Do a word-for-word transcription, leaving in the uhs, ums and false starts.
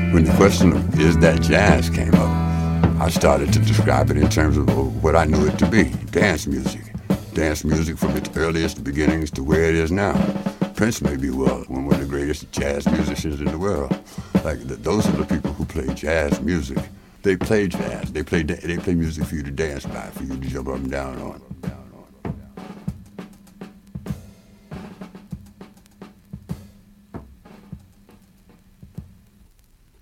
When the question of is that jazz came up, I started to describe it in terms of what I knew it to be, dance music. Dance music from its earliest beginnings to where it is now. Prince may be, well, one of the greatest jazz musicians in the world. Like, the, those are the people who play jazz music. They play jazz. They play, they play music for you to dance by, for you to jump up and down on.